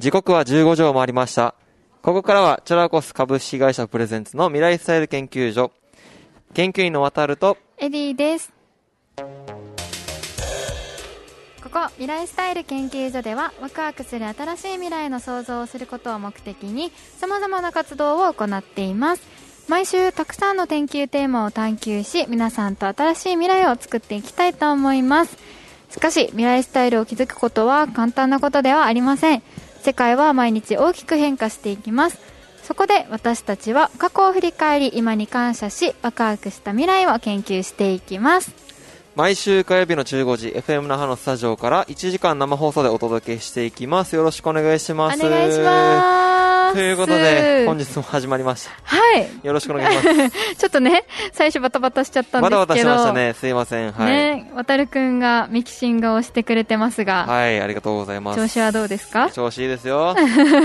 時刻は15時を回りました。ここからはチョラコス株式会社プレゼンツの未来スタイル研究所、研究員の渡るとエディです。ここ未来スタイル研究所では、ワクワクする新しい未来の創造をすることを目的に様々な活動を行っています。毎週たくさんの研究テーマを探求し、皆さんと新しい未来を作っていきたいと思います。しかし未来スタイルを築くことは簡単なことではありません。世界は毎日大きく変化していきます。そこで私たちは過去を振り返り、今に感謝し、ワクワクした未来を研究していきます。 毎週火曜日の15時 FM 那覇のスタジオから1時間生放送でお届けしていきます。よろしくお願いします。 お願いします。 ということで本日も始まりました。 はい、 よろしくお願いしますちょっとね、最初バタバタしちゃったんですけど、 バタバタしましたね。すいません。はい、 ね、渡るくんがミキシン画をしてくれてますが、 はい、ありがとうございます。 調子はどうですか？ 調子いいですよもう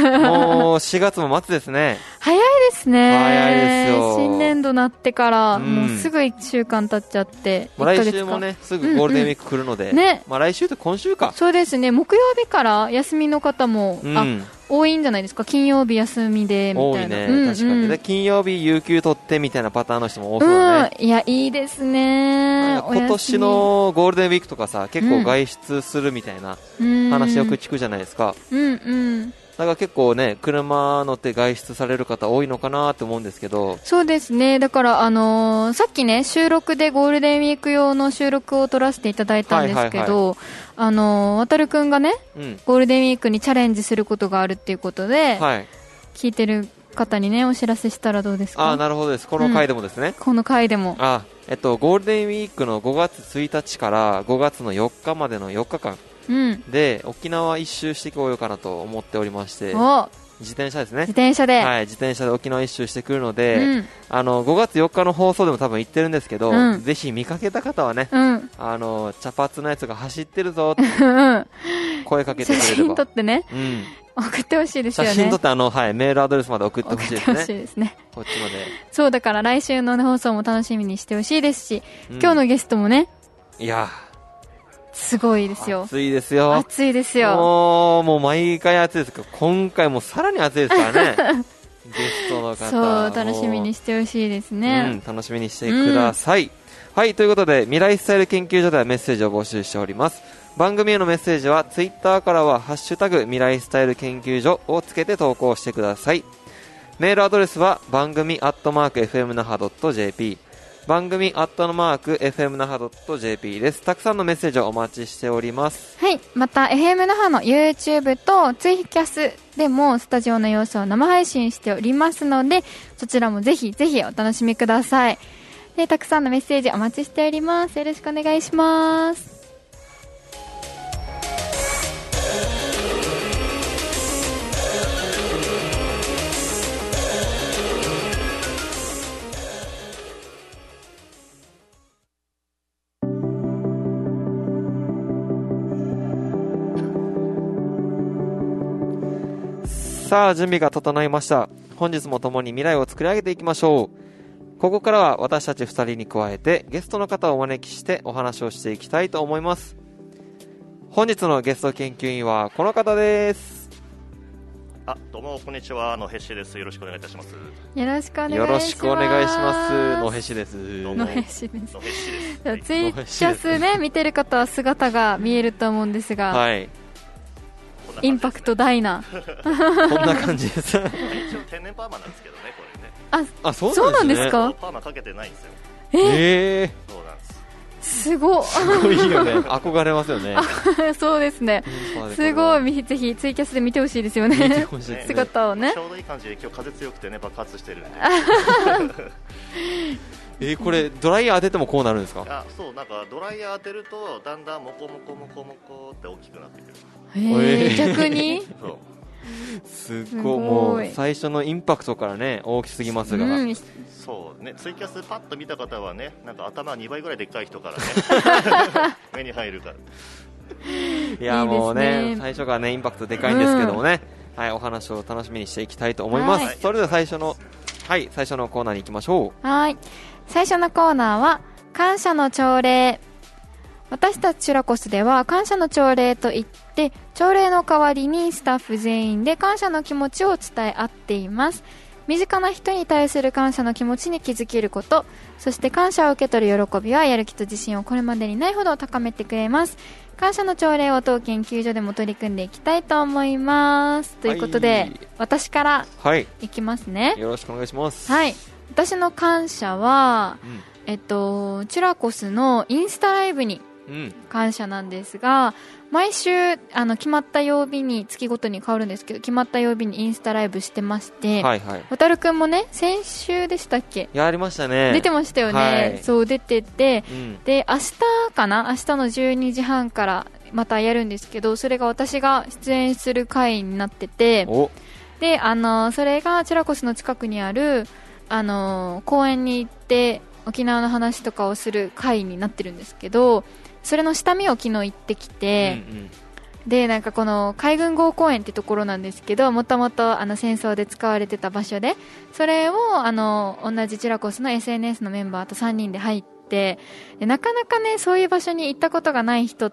4月も末ですね。 早いですね。 早いですよ。 新年度なってからもうすぐ1週間経っちゃって、 来週もねすぐゴールデンウィーク来るので、 ね、 来週って今週か。 そうですね、木曜日から休みの方も、多いんじゃないですか。金曜日休みでみたいな。 多いね、確かに。で金曜日有給取ってみたいなパターンの人も多そうだね。 いや、いいですね。 今年のゴールデンウィークとかさ、結構外出するみたいな話よく聞くじゃないですか。だから結構ね、車乗って外出される方多いのかなって思うんですけど。 そうですね。だからさっきね、収録でゴールデンウィーク用の収録を撮らせていただいたんですけど、渡るくんがね、ゴールデンウィークにチャレンジすることがあるっていうことで、聞いてる方にねお知らせしたらどうですか？ なるほどです。この回でもですね。 この回でも。 ゴールデンウィークの5月1日から5月の4日までの4日間。で沖縄一周してこようかなと思っておりまして、自転車ですね。 自転車で、 はい、自転車で沖縄一周してくるので、5月4日の放送でも多分言ってるんですけど、ぜひ見かけた方はね、茶髪のやつが走ってるぞって声かけてくれれば、 写真撮ってね、送ってほしいですよね。 写真撮ってメールアドレスまで送ってほしいですね。 送ってほしいですね。 こっちまで。 そうだから来週の放送も楽しみにしてほしいですし、今日のゲストもね、いやすごいですよ。 暑いですよ。 暑いですよ。 もう毎回暑いですけど、今回もさらに暑いですからね。ゲストの方。 そう、楽しみにしてほしいですね。 楽しみにしてください。はい、ということで、未来スタイル研究所ではメッセージを募集しております。番組へのメッセージは、ツイッターからは、ハッシュタグ、未来スタイル研究所をつけて投稿してください。メールアドレスは、番組@fmnaha.jp。番組@fmnaha.jp です。たくさんのメッセージをお待ちしております。 はい、また FM 那覇の YouTube とツイキャスでもスタジオの様子を生配信しておりますので、そちらもぜひぜひお楽しみください。で、たくさんのメッセージお待ちしております。よろしくお願いします。 さあ、準備が整いました。本日も共に未来を作り上げていきましょう。ここからは私たち2人に加えてゲストの方をお招きしてお話をしていきたいと思います。本日のゲスト研究員はこの方です。 どうもこんにちは、野へしです。よろしくお願いいたします。 よろしくお願いします。 よろしくお願いします。野へしです。 野へしです。ツイキャスね、見てる方は姿が見えると思うんですが、はい、インパクト大なこんな感じです一応天然パーマなんですけどね、これね。 そうなんですか？ パーマかけてないんですよ。 そうなんです。すごいいよね。憧れますよね。 そうですね。すごい、ぜひツイキャスで見てほしいですよね。見てほしいですね。姿をね。 ちょうどいい感じで今日風強くてね、爆発してるんで。これドライヤー当ててもこうなるんですか？ そう、なんかドライヤー当てるとだんだんモコモコモコモコって大きくなってくる。 逆に？そう。 すごい、もう最初のインパクトからね大きすぎますが、 そうね、ツイキャスパッと見た方はね、なんか頭2倍ぐらいでっかい人からね目に入るから。 いやもうね、最初からねインパクトでかいんですけどもね、はい、お話を楽しみにしていきたいと思います。それでは最初のコーナーに行きましょう。 はい、最初のコーナーは感謝の朝礼。 私たちチュラコスでは感謝の朝礼といって朝礼の代わりにスタッフ全員で感謝の気持ちを伝え合っています。身近な人に対する感謝の気持ちに気づけること、そして感謝を受け取る喜びはやる気と自信をこれまでにないほど高めてくれます。感謝の朝礼を当研究所でも取り組んでいきたいと思います。ということで、私からいきますね。 よろしくお願いします。 はい、私の感謝は、チュラコスのインスタライブに感謝なんですが、毎週決まった曜日に月ごとに変わるんですけど、決まった曜日にインスタライブしてまして、 はいはい、 わたるくんもね先週でしたっけ、 やりましたね、 出てましたよね、はい、そう出てて、で明日かな、明日の12時半からまたやるんですけど、それが私が出演する回になってて、でそれがチュラコスの近くにある公園に行って沖縄の話とかをする回になってるんですけど、それの下見を昨日行ってきて、でなんかこの海軍郷公園ってところなんですけど、もともと戦争で使われてた場所で、それを同じチュラコスの SNS のメンバーと3人で入って、でなかなかねそういう場所に行ったことがない人って、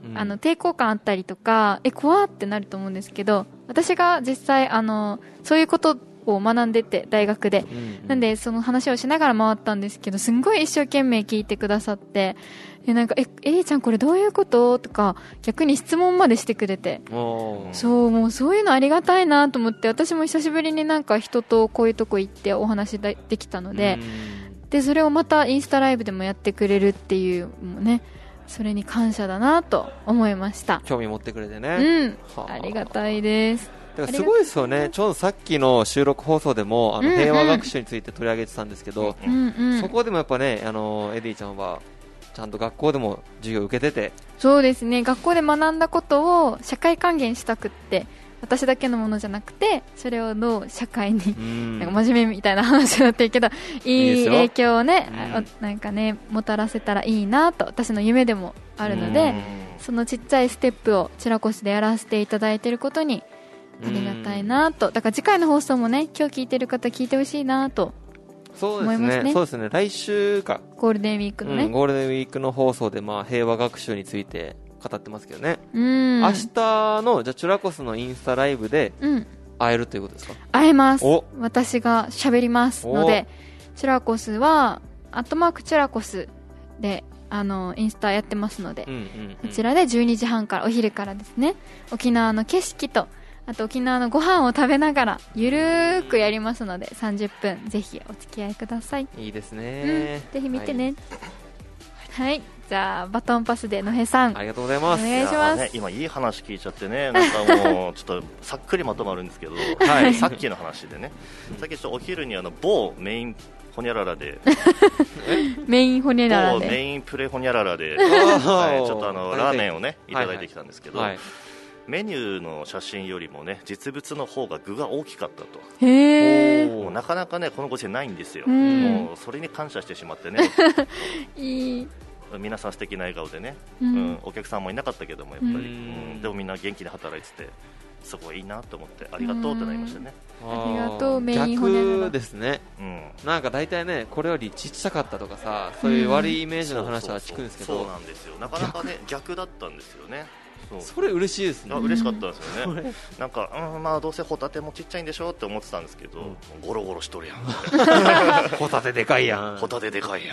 抵抗感あったりとか怖ってなると思うんですけど、私が実際そういうことを学んでて大学で、なんでその話をしながら回ったんですけど、すんごい一生懸命聞いてくださって、なんかエリーちゃんこれどういうこととか逆に質問までしてくれて、そうもうそういうのありがたいなと思って、私も久しぶりになんか人とこういうとこ行ってお話できたので、でそれをまたインスタライブでもやってくれるっていうもね、それに感謝だなと思いました。 興味持ってくれてね、 ありがたいです。 すごいですよね。ちょうどさっきの収録放送でも平和学習について取り上げてたんですけど、そこでもやっぱねエディちゃんはちゃんと学校でも授業を受けてて、 そうですね、学校で学んだことを社会還元したくって、私だけのものじゃなくてそれをどう社会になんか真面目みたいな話になってるけど、いい影響をね、なんかねもたらせたらいいなと私の夢でもあるので、そのちっちゃいステップをチュラコスでやらせていただいていることにありがたいなと。だから次回の放送もね、今日聞いてる方聞いてほしいなと思いますね。 そうですね、来週かゴールデンウィークのね、 ゴールデンウィークの放送で平和学習について語ってますけどね。明日のじゃあチュラコスのインスタライブで会えるということですか？ 会えます。私が喋りますので、チュラコスはアットマークチュラコスでインスタやってますので、こちらで12時半からお昼からですね、沖縄の景色とあと沖縄のご飯を食べながらゆるーくやりますので、30分ぜひお付き合いください。 いいですね、 ぜひ見てね。はい、じゃあバトンパスで野平さん、 ありがとうございます。 お願いします。 今いい話聞いちゃってね、なんかもうちょっとさっくりまとまるんですけど、さっきの話でね、さっきちょっとお昼に某メインホニャララでメインホニャララでメインプレホニャララで、ちょっとラーメンをねいただいてきたんですけど、メニューの写真よりもね実物の方が具が大きかったと。 へー、 もうなかなかねこのご時世ないんですよ、もうそれに感謝してしまってねいい、 皆さん素敵な笑顔でね、お客さんもいなかったけどもやっぱり、でもみんな元気で働いててすごいいいなと思ってありがとうってなりましたね。 ありがとう。メインホニャララ逆ですね、なんか大体ねこれよりちっちゃかったとかさ、そういう悪いイメージの話は聞くんですけど、 そうなんですよ、なかなかね逆だったんですよね。 それ嬉しいですね。 嬉しかったですよね。なんか、まあどうせホタテもちっちゃいんでしょって思ってたんですけど、ゴロゴロしとるやんホタテでかいやん、 ホタテでかいや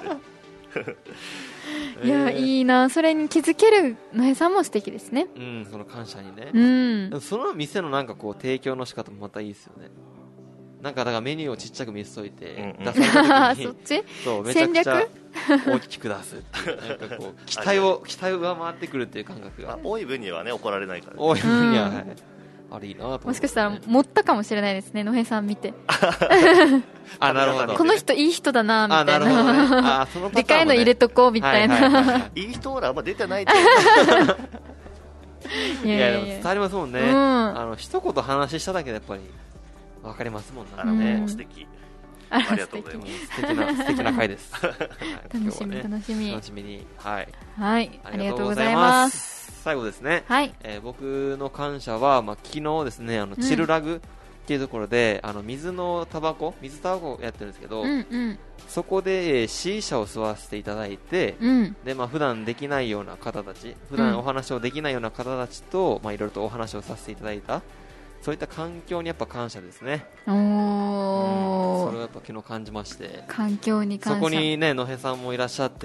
んいやいいな、それに気づける野江さんも素敵ですね。 その感謝にね、その店のなんかこう提供の仕方もまたいいですよね。なんかだからメニューをちっちゃく見せといて、出された時にそっちそうめちゃくちゃ大きく出すなんかこう期待を上回ってくるっていう感覚が、 多い分にはね怒られないから、ね、 多い分には、あれいいなと。 もしかしたら持ったかもしれないですね、野平さん見てあ、なるほど、 この人いい人だなみたいな、 なるほど、ね、そのパターンもね、 でかいの入れとこうみたいな、 いい人らあんま出てないっていやでも伝わりますもんね、一言話しただけでやっぱりわかりますもんね。 素敵、ありがとうございます。 素敵な回です。 楽しみ楽しみに、はい、 ありがとうございます。 最後ですね。僕の感謝は昨日ですねチルラグっていうところで水タバコやってるんですけど、 うんうん、 そこで C 社を吸わせていただいて、 うん、で普段できないような方たち、普段お話をできないような方たちと、いろいろとお話をさせていただいた、そういった環境にやっぱ感謝ですね。それをやっぱ昨日感じまして、 環境に感謝。 そこにね野辺さんもいらっしゃって、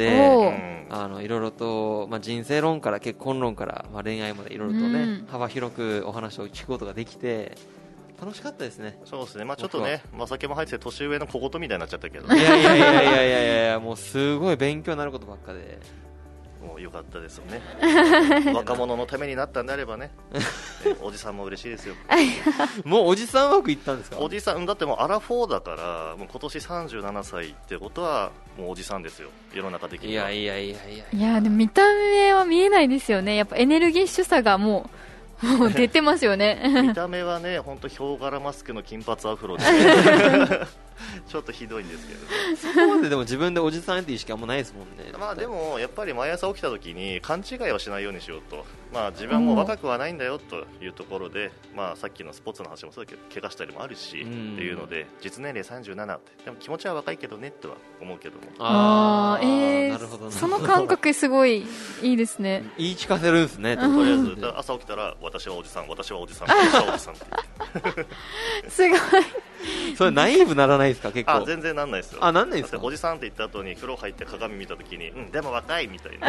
いろいろと、人生論から結婚論から、恋愛までいろいろとね、幅広くお話を聞くことができて楽しかったですね。 そうですね、ちょっとね、酒も入って年上の小言みたいになっちゃったけど、 いやもうすごい勉強になることばっかで、 もう良かったですよね若者のためになったんであればねおじさんも嬉しいですよもうおじさん枠いったんですか？ おじさんだってもうアラフォーだから、もう今年37歳ってことはもうおじさんですよ、世の中的には。 いやでも見た目は見えないですよね。やっぱエネルギッシュさがもう出てますよね見た目はね、本当ヒョウ柄マスクの金髪アフロでちょっとひどいんですけど、ね、 そこまででも自分でおじさんっていう意識あんまないですもんね。 でもやっぱり毎朝起きた時に勘違いはしないようにしようと、自分はもう若くはないんだよというところで、さっきのスポーツの話もそうだけど怪我したりもあるし、っていうので実年齢37って、でも気持ちは若いけどねとは思うけども、 なるほど、 その感覚すごいいいですね言い聞かせるんですね。 とりあえず朝起きたら私はおじさん、私はおじさん、私はおじさんってすごいそれナイーブならないですか？結構全然なんないですよ。 なんないですか？ おじさんって言った後に風呂入って鏡見た時に、でも若いみたいな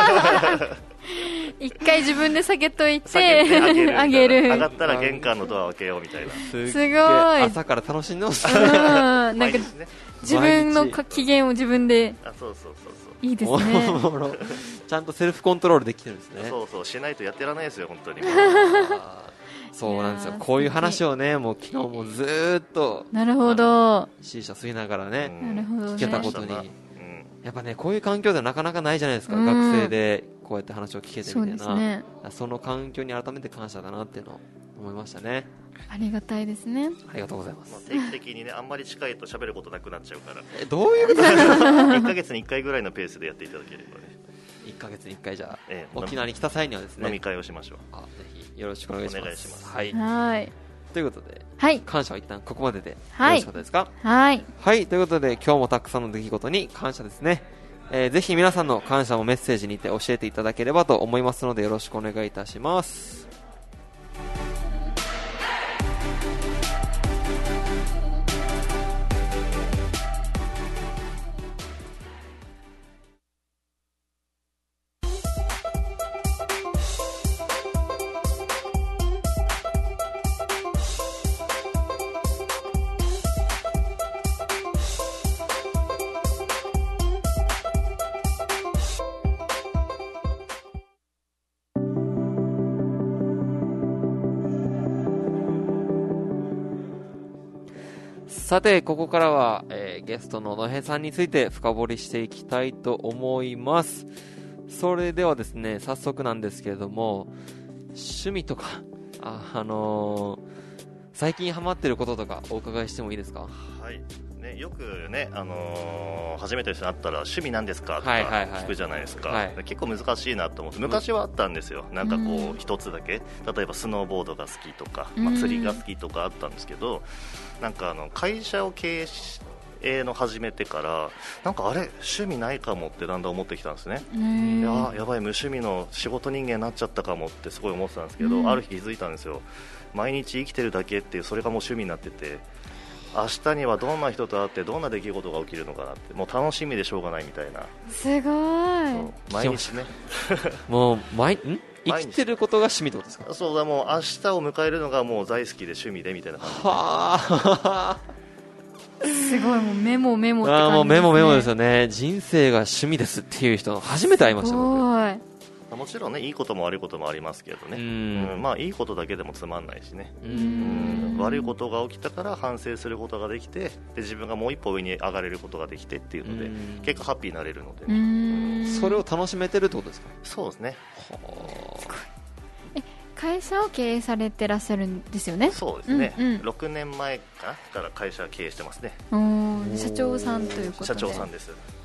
一回自分で下げといてあげる上がったら玄関のドアを開けようみたいな。 すごい朝から楽しんでますねなんか自分の機嫌を自分で。 そういいですねちゃんとセルフコントロールできてるんですね。 そうしないとやってらないですよ本当にそうなんですよ。こういう話をね、もう昨日もずーっとなるほど C 社吸いながらね、 なるほどね、 聞けたことに、やっぱねこういう環境ではなかなかないじゃないですか、学生でこうやって話を聞けてみたいな。 ね、 その環境に改めて感謝だなっていうのを思いましたね。 ありがたいですね。 ありがとうございます。 定期的にね、あんまり近いと喋ることなくなっちゃうから。 どういうことですか 1ヶ月に1回ぐらいのペースでやっていただければね。 1ヶ月に1回じゃあ、沖縄に来た際にはですね、 飲み会をしましょう。 ぜひよろしくお願いします。お願いします。 はい。 ということで、感謝は一旦ここまででよろしかったですか？はい。はい。ということで今日もたくさんの出来事に感謝ですね。ぜひ皆さんの感謝もメッセージにて教えていただければと思いますのでよろしくお願いいたします。さてここからは、ゲストの野辺さんについて深掘りしていきたいと思います。それではですね、早速なんですけれども、趣味とか最近ハマってることとかお伺いしてもいいですか？ はいね、よくね、初めて会ったら趣味なんですかとか聞くじゃないですか、結構難しいなと思って、昔はあったんですよ。なんかこう一つだけ、例えばスノーボードが好きとか、釣りが好きとかあったんですけど、なんか会社を経営の始めてからなんかあれ趣味ないかもってだんだん思ってきたんですね。やばい無趣味の仕事人間になっちゃったかもってすごい思ってたんですけど、ある日気づいたんですよ。毎日生きてるだけっていう、それがもう趣味になってて、明日にはどんな人と会ってどんな出来事が起きるのかなって、もう楽しみでしょうがないみたいな。 すごい。 毎日ねもう生きてることが趣味ってことですか？ そうだ、もう明日を迎えるのがもう大好きで趣味でみたいな感じで。 はすごい、もうメモって感じですね。 もうメモですよね。人生が趣味ですっていう人初めて会いました。 もちろんね、いいことも悪いこともありますけどね、いいことだけでもつまんないしね、悪いことが起きたから反省することができて、で自分がもう一歩上に上がれることができてっていうので、結構ハッピーになれるので、ね、 それを楽しめてるってことですか？ そうですね。 会社を経営されてらっしゃるんですよね？ そうですね、6年前から会社を経営してますね。 社長さんということで。 社長さんです。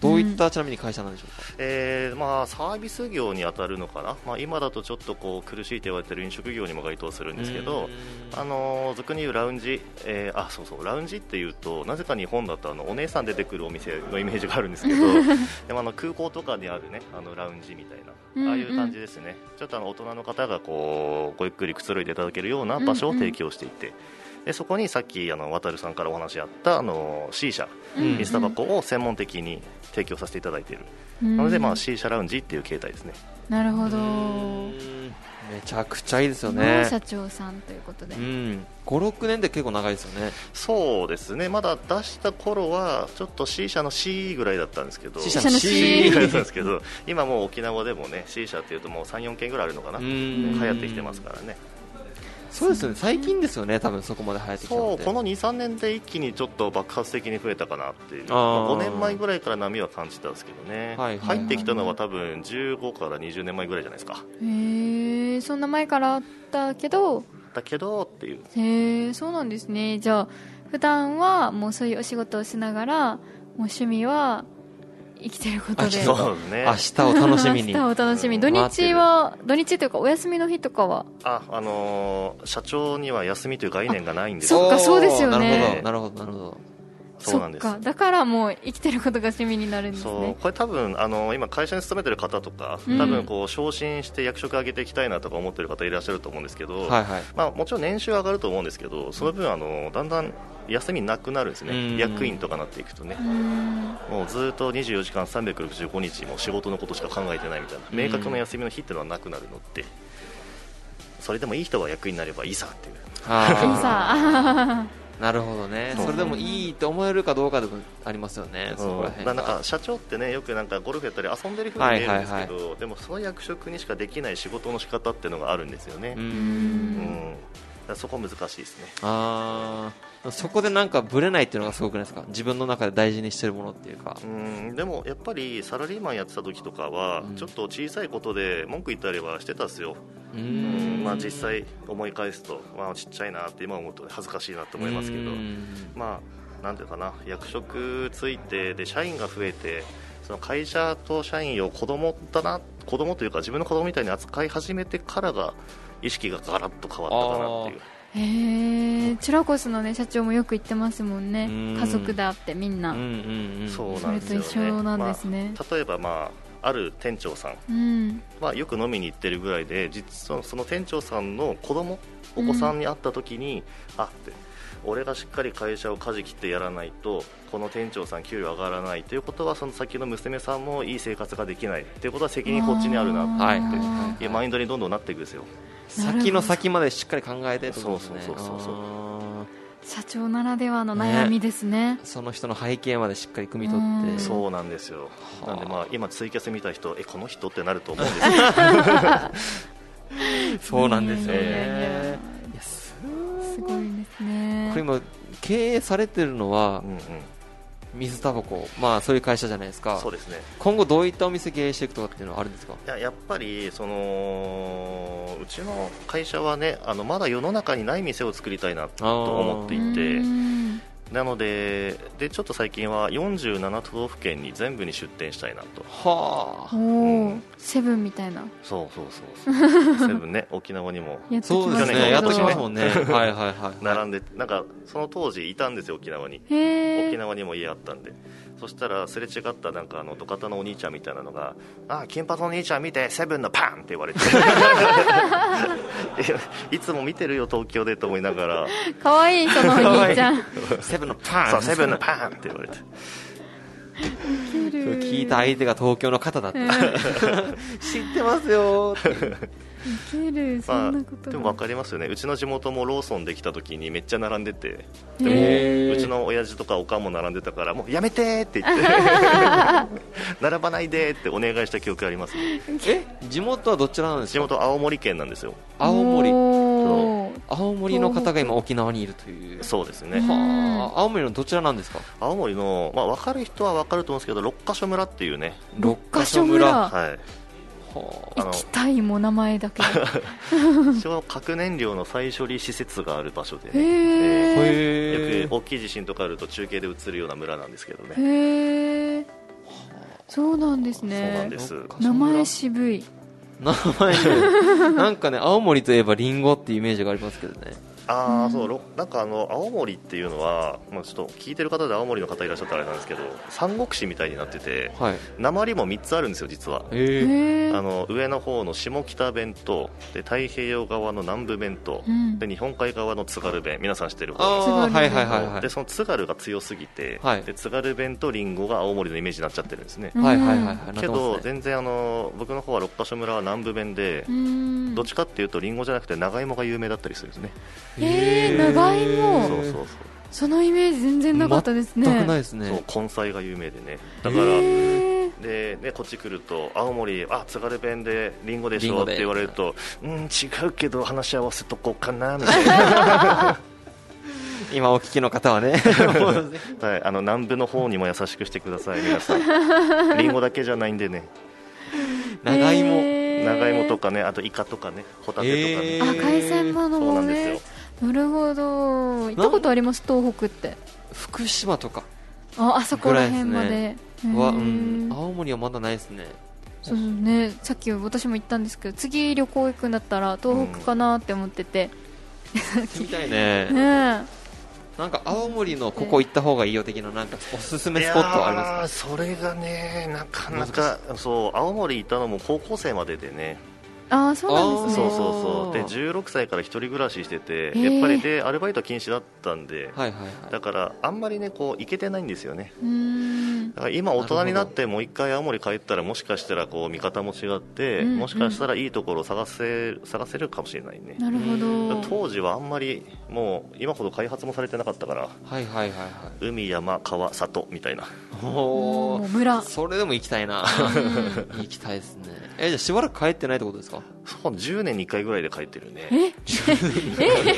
どういったちなみに会社なんでしょうか。 サービス業に当たるのかな、今だとちょっとこう苦しいと言われている飲食業にも該当するんですけど、俗に言うラウンジ、ラウンジっていうとなぜか日本だとお姉さん出てくるお店のイメージがあるんですけどでも空港とかにあるねラウンジみたいなああいう感じですね。ちょっと大人の方がこうごゆっくりくつろいでいただけるような場所を提供していて、でそこにさっき渡さんからお話あったC 社、水タバコを専門的に提供させていただいている、なのでC 社ラウンジっていう形態ですね。 なるほど。 めちゃくちゃいいですよね。 社長さんということで、 5、6年で結構長いですよね。 そうですね。まだ出した頃はちょっと C 社の C ぐらいだったんですけど、 C 社の C ぐらいだったんですけど今もう沖縄でもね C 社っていうともう 3,4 件ぐらいあるのかな、流行ってきてますからね。 そうですよね、最近ですよね、多分そこまで流行ってきたのって。 この 2,3 年で一気にちょっと爆発的に増えたかなっていう、5年前ぐらいから波は感じたんですけどね、入ってきたのは多分15から20年前ぐらいじゃないですか。 へえ、そんな前からあったけどっていう。 へえ、そうなんですね。じゃあ普段はもうそういうお仕事をしながら、もう趣味は生きてることで、 そうですね、 明日を楽しみに明日を楽しみ、土日というかお休みの日とかは社長には休みという概念がないんですよ。 そっか、そうですよね。 なるほど。 そうなんです。 そっか、だからもう生きてることが趣味になるんですね。 そう、これ多分今会社に勤めてる方とか、多分こう昇進して役職上げていきたいなとか思ってる方いらっしゃると思うんですけど、もちろん年収上がると思うんですけど、その分だんだん休みなくなるんですね。役員とかなっていくとね、もうずっと24時間365日も仕事のことしか考えてないみたいな、明確な休みの日っていうのはなくなるので、それでもいい人は役員になればいいさっていう。 いいさなるほどね。それでもいいと思えるかどうかでもありますよね。そこら辺なんか社長ってね、よくなんかゴルフやったり遊んでる風に見えるんですけど、でもその役職にしかできない仕事の仕方っていうのがあるんですよね。そこ難しいですね。 そこでなんかブレないっていうのがすごくないですか。自分の中で大事にしてるものっていうか。 でもやっぱりサラリーマンやってた時とかは、ちょっと小さいことで文句言ったりはしてたんですよ。実際思い返すと、ちっちゃいなって今思うと恥ずかしいなと思いますけど、なんていうかな、役職ついてで社員が増えて、その会社と社員を子供というか自分の子供みたいに扱い始めてからが意識がガラッと変わったかなっていう。 チュラコスの、社長もよく言ってますもんね。家族だってみんな、 そうなんですよね。 それと一緒なんですね。 例えばある店長さん、よく飲みに行ってるぐらいで、実はその店長さんのお子さんに会った時に、って俺がしっかり会社を舵切ってやらないとこの店長さん給料上がらないということは、その先の娘さんもいい生活ができないということは責任こっちにあるなっていうマインドにどんどんなっていくんですよ。 先の先までしっかり考えてと、 そう社長ならではの悩みですね。 その人の背景までしっかり汲み取って。 そうなんですよ。なんで今ツイキャス見た人、この人ってなると思うんですよそうなんですよね。 すごいですね。 これ今経営されてるのは、水タバコ、そういう会社じゃないですか。 そうですね。 今後どういったお店経営していくとかっていうのはあるんですか。 やっぱりうちの会社はね、まだ世の中にない店を作りたいなと思っていて、なのでちょっと最近は47都道府県に全部に出店したいなと。 セブンみたいな。 そうセブンね、沖縄にもそうですね、やっときますもんね。 並んで、なんかその当時いたんですよ、沖縄に。沖縄にも家あったんで、そしたらすれ違ったなんか土方のお兄ちゃんみたいなのが、金髪のお兄ちゃん見て、セブンのパンって言われていつも見てるよ東京でと思いながら、 かわいいそのお兄ちゃんセブンのパン、 セブンのパンって言われて聞いた相手が東京の方だった、知ってますよそんなことでも分かりますよね。うちの地元もローソンできた時にめっちゃ並んでて、でもうちの親父とかおかんも並んでたから、もうやめてって言って並ばないでってお願いした記憶あります、ね。 地元はどちらなんですか。 地元青森県なんですよ。 青森の方が今沖縄にいるという。 そうですね。 青森のどちらなんですか。 青森の、分かる人は分かると思うんですけど、六ヶ所村っていうね。 六ヶ所村、 行きたいも名前だけ一応核燃料の再処理施設がある場所で、よく大きい地震とかあると中継で映るような村なんですけどね。 そうなんですね。 そうなんです。 名前渋い。 名前なんかね、青森といえばリンゴっていうイメージがありますけどね。 そうなんか青森っていうのは、ちょっと聞いてる方で青森の方いらっしゃったらあれなんですけど、三国志みたいになってて、はい、訛りも3つあるんですよ実は。上の方の下北弁とで太平洋側の南部弁と、で日本海側の津軽弁、皆さん知ってる方で、その津軽が強すぎて、で津軽弁とリンゴが青森のイメージになっちゃってるんですね。けど全然僕の方は六ヶ所村は南部弁で、どっちかっていうとリンゴじゃなくて長芋が有名だったりするんですね。 長芋、そのイメージ全然なかったですね。 全くないですね。 そう、根菜が有名でね。だからでこっち来ると青森津軽弁でリンゴでしょって言われると、違うけど話し合わせとこうかなみたいな今お聞きの方はねはい、南部の方にも優しくしてください皆さん。リンゴだけじゃないんでね。 長芋とかね、あとイカとかね、ホタテとかね、 海鮮物もね。 そうなんですよ。 なるほど。行ったことあります？東北って。 福島とかあそこら辺まで青森はまだないですね。 そうね、さっき私も言ったんですけど、次旅行行くんだったら東北かなって思ってて、 みたいね。なんか青森のここ行った方がいいよ的な、なんかおすすめスポットありますか？ それがね、なかなか青森行ったのも高校生まででね。 そうなんですね。 そうで16歳から一人暮らししてて、やっぱりでアルバイト禁止だったんで、だからあんまりね行けてないんですよね。だから今大人になってもう一回青森帰ったら、もしかしたら見方も違って、もしかしたらいいところを探せるかもしれないね。 なるほど。 当時はあんまりもう今ほど開発もされてなかったから、海山川里みたいな村、 それでも行きたいな行きたいですね。じゃあしばらく帰ってないってことですか？ そう、10年に1回ぐらいで帰ってるね。 10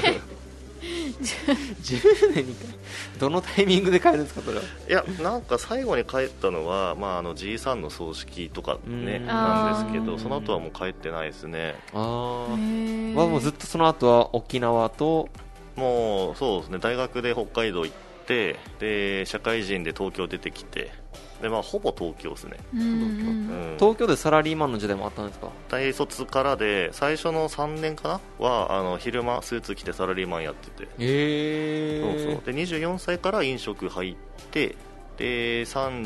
年に1回どのタイミングで帰るんですかそれは？ いや、なんか最後に帰ったのは、G さんの葬式とかねなんですけど、その後はもう帰ってないですね。 もうずっとその後は沖縄と、 もうそうですね、大学で北海道行って、で社会人で東京出てきて、でほぼ東京ですね。 東京でサラリーマンの時代もあったんですか？ 大卒からで最初の3年かなは昼間スーツ着てサラリーマンやってて、そうで24歳から飲食入って、で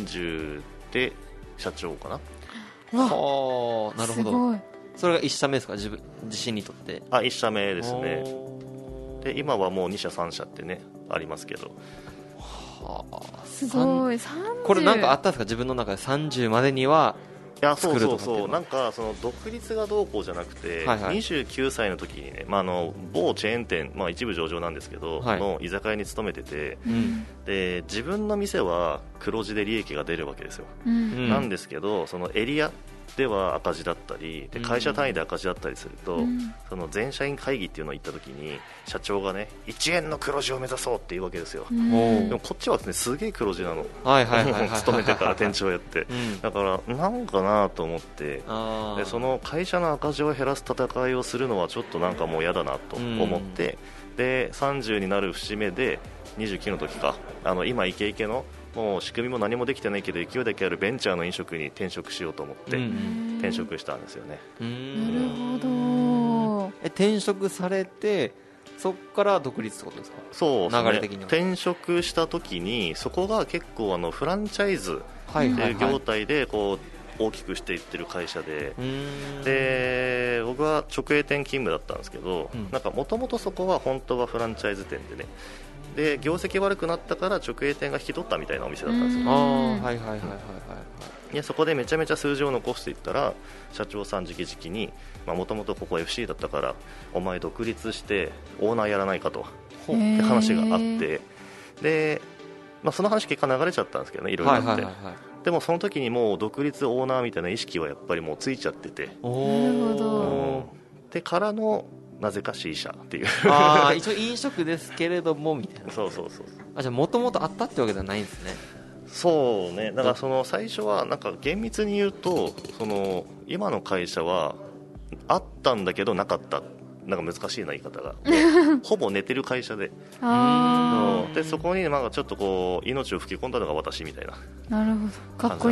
30で社長かな。 なるほど。それが1社目ですか？自身にとって。 1社目ですね。で今はもう2社3社ってねありますけど。 すごい。 これなんかあったんですか？自分の中で30までには作るとかっていうのは。 なんか独立がどうこうじゃなくて、29歳の時にね、某チェーン店、一部上場なんですけど、の居酒屋に勤めてて、で自分の店は黒字で利益が出るわけですよ。なんですけど、そのエリアでは赤字だったりで、会社単位で赤字だったりすると、その全社員会議っていうのを行った時に社長がね、1円の黒字を目指そうっていうわけですよ。でもこっちはですね、すげえ黒字なの。勤めてから店長やって、だからなんかなと思って、でその会社の赤字を減らす戦いをするのはちょっとなんかもう嫌だなと思って、で30になる節目で29の時か、今イケイケのもう仕組みも何もできてないけど勢いだけあるベンチャーの飲食に転職しようと思って転職したんですよね。 なるほど。 転職されてそこから独立ってことですか？ そうですね、 流れ的には。 転職した時にそこが結構フランチャイズっていう業態で大きくしていってる会社で、で僕は直営店勤務だったんですけど、なんかもともとそこは本当はフランチャイズ店でね、で業績悪くなったから直営店が引き取ったみたいなお店だったんですよ。でそこでめちゃめちゃ数字を残していったら、社長さん直々にもともとここ FC だったからお前独立してオーナーやらないかとって話があって、で、その話結果流れちゃったんですけどね、いろいろあって、でもその時にもう独立オーナーみたいな意識はやっぱりもうついちゃってて、 なるほど。 でからのなぜか C 社っていう一応飲食ですけれどもみたいな。 そうじゃあもともとあったってわけではないんですね。 そうね、だから最初はなんか厳密に言うと今の会社はあったんだけどなかった、なんか難しいな言い方がほぼ寝てる会社ででそこにちょっと命を吹き込んだのが私みたいな。 なるほど、かっこいい。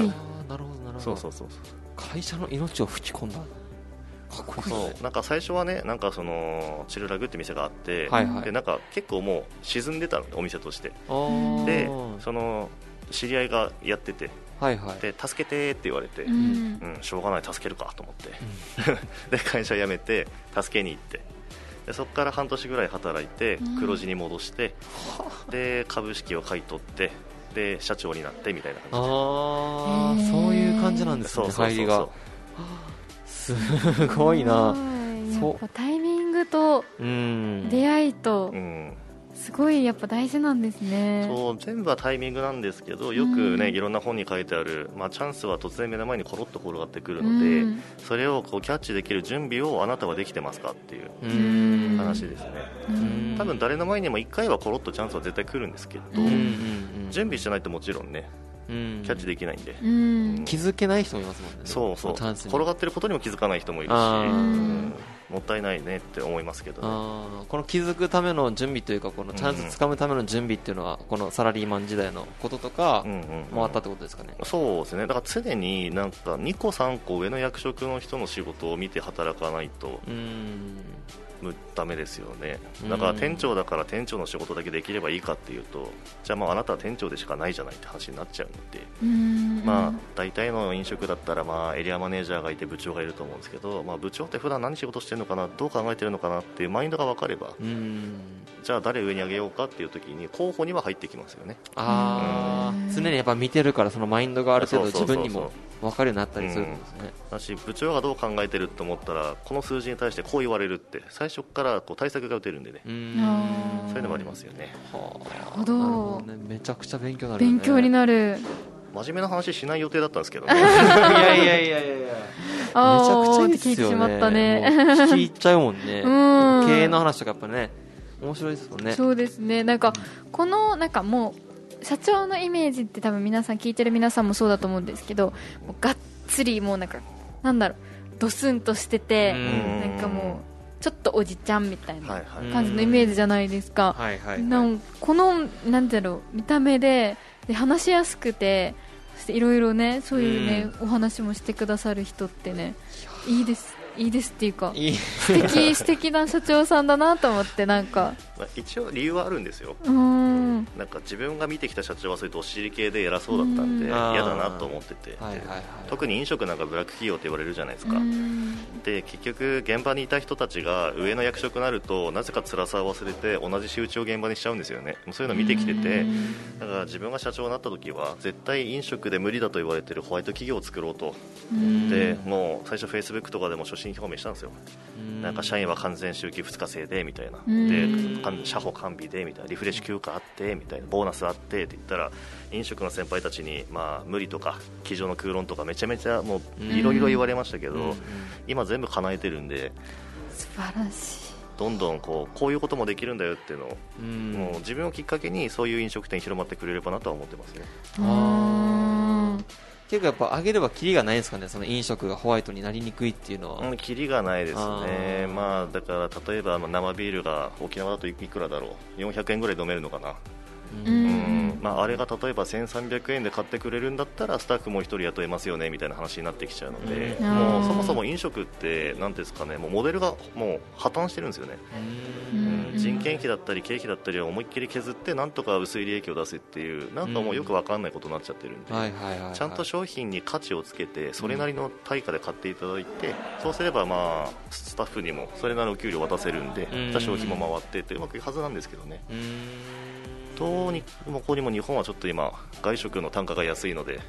なるほどなるほど。 そうそうそう。 会社の命を吹き込んだ。かっこいい。 そう、なんか最初はね、なんかそのチルラグって店があって、 はいはい、 でなんか結構もう沈んでたのお店として。でその知り合いがやってて、 はいはい、 で助けてって言われて、しょうがない、助けるかと思って、で会社辞めて助けに行って、でそこから半年ぐらい働いて黒字に戻して、で株式を買い取ってで社長になってみたいな感じで、そういう感じなんですね、入りが。すごいな。 やっぱタイミングと出会いと、すごいやっぱ大事なんですね。 そう全部はタイミングなんですけど、よくね、いろんな本に書いてある、チャンスは突然目の前にコロッと転がってくるので、それをこうキャッチできる準備をあなたはできてますかっていう話ですね。多分誰の前にも1回はコロッとチャンスは絶対来るんですけど、準備してないともちろんね、キャッチできないんで、 気づけない人もいますもんね。 そうそう、転がってることにも気づかない人もいるし、もったいないねって思いますけどね。 この気づくための準備というか、このチャンスつかむための準備っていうのは、このサラリーマン時代のこととかもあったってことですかね。 そうですね。だから常になんか2個3個上の役職の人の仕事を見て働かないとダメですよね。だから店長だから店長の仕事だけできればいいかっていうと、じゃああなたは店長でしかないじゃないって話になっちゃうので、大体の飲食だったらエリアマネージャーがいて部長がいると思うんですけど、部長って普段何仕事してるのかな、どう考えてるのかなっていうマインドが分かれば、じゃあ誰上に上げようかっていう時に候補には入ってきますよね。 常にやっぱ見てるから、そのマインドがある程度自分にも分かるようになったりするんですね。 だし部長がどう考えてると思ったら、この数字に対してこう言われるって最初からこう対策が打てるんでね、そういうのもありますよね。 なるほど、 めちゃくちゃ勉強になるよね。 勉強になる。 真面目な話しない予定だったんですけどね。 いやめちゃくちゃいいですよね。聞いちゃうもんね。経営の話とかやっぱね、面白いですもんね。 そうですね。なんかこのなんかもう社長のイメージって多分皆さん聞いてる皆さんもそうだと思うんですけど、もうがっつりもうなんだろう、ドスンとしてて、なんかもうちょっとおじちゃんみたいな感じのイメージじゃないですか。このなんだろう、見た目で話しやすくて、そしていろいろね、そういうね、お話もしてくださる人ってね、いいですっていうか、素敵な社長さんだなと思って。なんか一応理由はあるんですよ。なんか自分が見てきた社長はそういうどっしり系で偉そうだったんで嫌だなと思ってて、特に飲食なんかブラック企業って言われるじゃないですか。で結局現場にいた人たちが上の役職になると、なぜか辛さを忘れて同じ仕打ちを現場にしちゃうんですよね。そういうのを見てきてて、だから自分が社長になった時は絶対飲食で無理だと言われてるホワイト企業を作ろうと。でもう最初フェイスブックとかでも初心表明したんですよ。なんか社員は完全週休2日制でみたいな、で社保完備でみたいな、リフレッシュ休暇あってみたいな、ボーナスあってって言ったら、飲食の先輩たちに無理とか机上の空論とかめちゃめちゃもういろいろ言われましたけど、今全部叶えてるんで、 素晴らしい。 どんどんこういうこともできるんだよっていうのを、もう自分をきっかけにそういう飲食店広まってくれればなとは思ってますね。 結構やっぱ上げればキリがないんですかね、その飲食がホワイトになりにくいっていうのは。 キリがないですね。だから例えば生ビールが沖縄だといくらだろう、400円ぐらい飲めるのかな。あれが例えば1300円で買ってくれるんだったらスタッフも1人雇えますよねみたいな話になってきちゃうので、もうそもそも飲食って何ですかね、もうモデルがもう破綻してるんですよね。人件費だったり経費だったりを思いっきり削ってなんとか薄い利益を出すっていう、なんかもうよく分かんないことになっちゃってるんで、ちゃんと商品に価値をつけてそれなりの対価で買っていただいて、そうすればスタッフにもそれなりのお給料を渡せるんで、消費も回ってってうまくいくはずなんですけどね。どうにもこうにも日本はちょっと今外食の単価が安いので、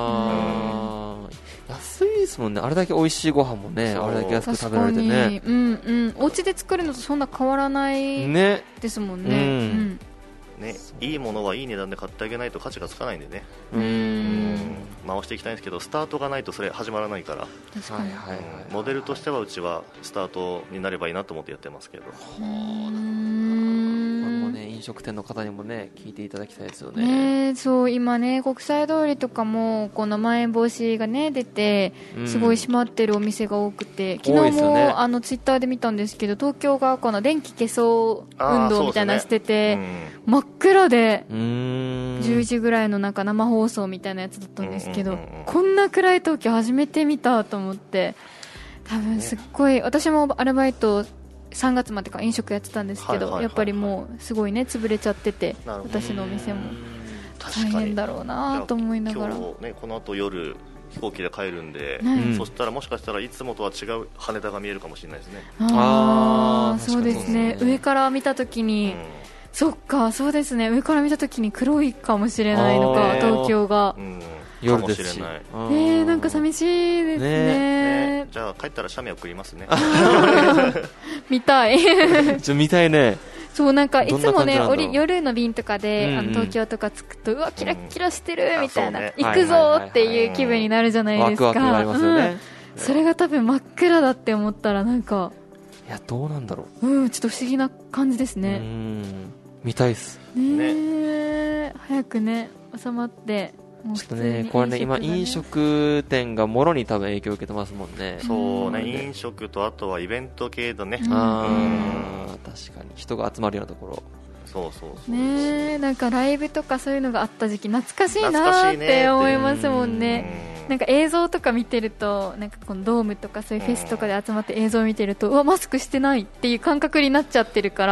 安いですもんね。あれだけ美味しいご飯もね、あれだけ安く食べられてね。 お家で作るのとそんな変わらないですもんね。 いいものはいい値段で買ってあげないと価値がつかないんでね、回していきたいんですけど、スタートがないとそれ始まらないから、モデルとしてはうちはスタートになればいいなと思ってやってますけど。 飲食店の方にもね、聞いていただきたいですよね。 そう、今ね、国際通りとかもこのまん延防止がね出て、すごい閉まってるお店が多くて、昨日もツイッターで見たんですけど、東京がこの電気消そう運動みたいなのしてて、真っ暗で、 10時ぐらいのなんか生放送みたいなやつだったんですけど、こんな暗い東京初めて見たと思って、多分すっごい、私もアルバイト3月までか飲食やってたんですけど、やっぱりもうすごいね潰れちゃってて、私のお店も大変だろうなと思いながら、 今日ねこの後夜飛行機で帰るんで、そしたらもしかしたらいつもとは違う羽田が見えるかもしれないですね。 そうですね、上から見たときに、そっか、そうですね、上から見たときに黒いかもしれないのか、東京が、 夜ですし、 なんか寂しいですね。 じゃあ帰ったら写メ送りますね。 見たい。 見たいね。 そう、なんかいつもね、夜の便とかで東京とか着くと、うわキラキラしてるみたいな、行くぞっていう気分になるじゃないですか。 ワクワクがありますよね。 それが多分真っ暗だって思ったら、なんか、 いや、どうなんだろう、ちょっと不思議な感じですね。 見たいっすね。早くね収まって、 ちょっとね、これね、今飲食店がもろに多分影響を受けてますもんね。 そうね、飲食とあとはイベント系だね。 確かに人が集まるようなところ。 そうね、なんかライブとかそういうのがあった時期懐かしいなって思いますもんね。なんか映像とか見てると、なんかこのドームとかそういうフェスとかで集まって映像を見てると、うわマスクしてないっていう感覚になっちゃってるから、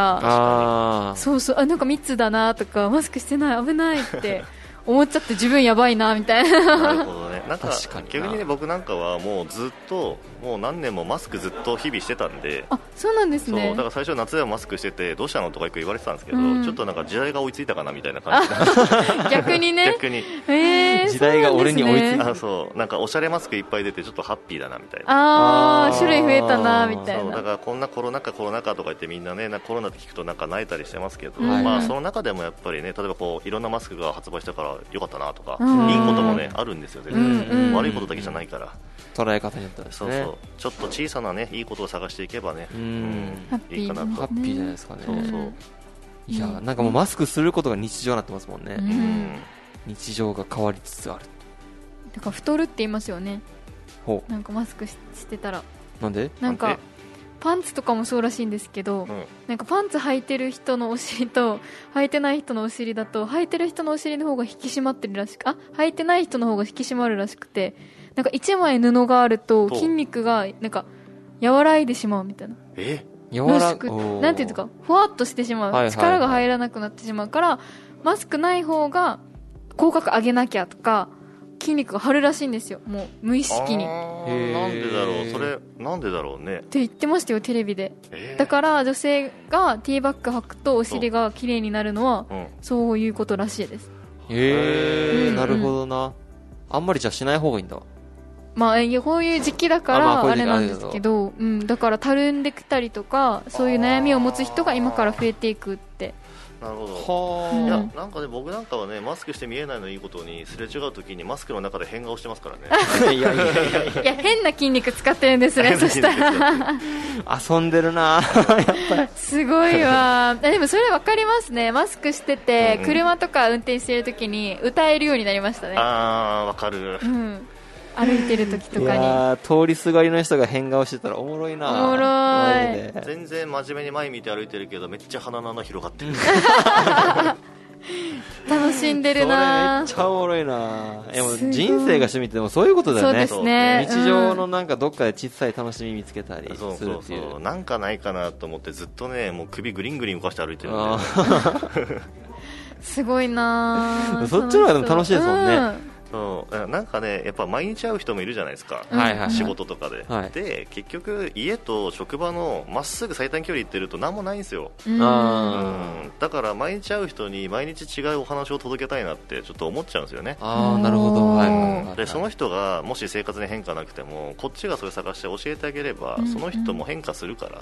そうそう、なんか密だなとか、マスクしてない危ないって思っちゃって、自分やばいなみたいな。 なるほどね。なんか逆にね、僕なんかはもうずっともう何年もマスクずっと日々してたんで。 あ、そうなんですね。 そうだから最初夏でもマスクしててどうしたのとかよく言われてたんですけど、ちょっとなんか時代が追いついたかなみたいな感じで。 逆にね。 逆に。 時代が俺に追いついた。 そうなんかおしゃれマスクいっぱい出てちょっとハッピーだなみたいな。 種類増えたなみたいな。 そうだからこんなコロナ禍とか言ってみんなね、コロナって聞くとなんか泣いたりしてますけど、まあその中でもやっぱりね、例えばこういろんなマスクが発売したからよかったなとか、いいこともねあるんですよ。全然悪いことだけじゃないから。 捉え方によってはですね。 そうちょっと小さなねいいことを探していけばね、いいかなと。 ハッピーじゃないですかね。いや、なんかもうマスクすることが日常になってますもんね。日常が変わりつつある。 だから太るって言いますよね。なんかマスクしてたら。 なんで？ なんかパンツとかもそうらしいんですけど、なんかパンツ履いてる人のお尻と履いてない人のお尻だと、履いてる人のお尻の方が引き締まってるらしく、履いてない人の方が引き締まるらしくて、なんか1枚布があると筋肉がなんか和らいでしまうみたいな。らしく、なんていうんですか、ふわっとしてしまう、力が入らなくなってしまうから、マスクない方が口角上げなきゃとか筋肉が張るらしいんですよ、もう無意識に。 なんでだろう、それなんでだろうねって言ってましたよ、テレビで。だから女性がティーバッグ履くとお尻が綺麗になるのはそういうことらしいです。 なるほどな。あんまりじゃしない方がいいんだ。 まあこういう時期だからあれなんですけど、だからたるんできたりとかそういう悩みを持つ人が今から増えていくって。 なるほど。いや、なんかね、僕なんかはね、マスクして見えないのいいことに、すれ違うときにマスクの中で変顔してますからね。 いや変な筋肉使ってるんですね。そしたら遊んでるな。やっぱりすごいわ。でもそれ分かりますね。マスクしてて、車とか運転してるときに歌えるようになりましたね。 分かる。 歩いてる時とかに。いや通りすがりの人が変顔してたらおもろいな。 おもろい。全然真面目に前見て歩いてるけどめっちゃ鼻の穴広がってる。 楽しんでるな。 それめっちゃおもろいな。人生が趣味ってでもそういうことだよね。 そうですね。 日常のなんかどっかで小さい楽しみ見つけたりするっていう。 なんかないかなと思ってずっとね、もう首グリングリン動かして歩いてるんで。 すごいな。 そっちの方が楽しいですもんね。 なんかね、やっぱ毎日会う人もいるじゃないですか、仕事とかで、で結局家と職場のまっすぐ最短距離行ってると何もないんですよ。だから毎日会う人に毎日違うお話を届けたいなってちょっと思っちゃうんですよね。 なるほど。 でその人がもし生活に変化なくてもこっちがそれ探して教えてあげれば、その人も変化するから。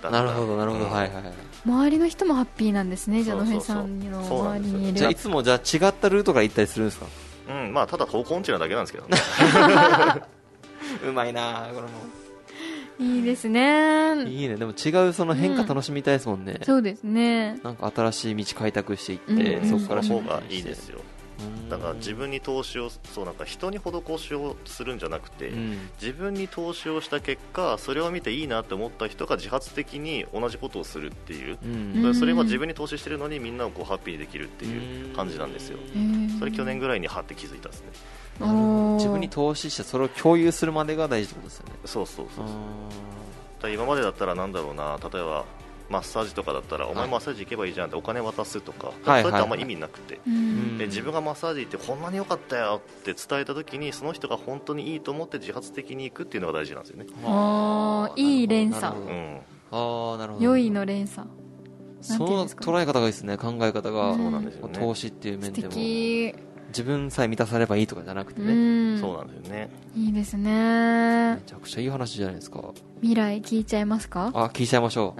なるほどなるほど。 周りの人もハッピーなんですね。じゃあ野辺さんの周りにいる。 じゃあいつもじゃあ違ったルートから行ったりするんですか？ まあただ方向音痴なだけなんですけどね。 うまいな、これも。 いいですね。 いいね。でも違うその変化楽しみたいですもんね。 そうですね。 なんか新しい道開拓していって、そこからその方がいいですよ。 だから自分に投資をなんか人に施しをするんじゃなくて、自分に投資をした結果それを見ていいなって思った人が自発的に同じことをするっていう、それは自分に投資してるのにみんなをこうハッピーにできるっていう感じなんですよ。それ去年ぐらいにはって気づいたですね。 自分に投資してそれを共有するまでが大事ってことですよね。 そう今までだったらなんだろうな、例えばマッサージとかだったらお前マッサージ行けばいいじゃんってお金渡すとか、それってあんま意味なくて、で自分がマッサージ行ってこんなに良かったよって伝えた時にその人が本当にいいと思って自発的に行くっていうのが大事なんですよね。 いい連鎖、 なるほど、 良いの連鎖、 その捉え方がいいですね。考え方が、 そうなんですよね。 投資っていう面でも素敵。 自分さえ満たさればいいとかじゃなくてね。 そうなんですよね。 いいですね。 めちゃくちゃいい話じゃないですか。 未来聞いちゃいますか？ 聞いちゃいましょう。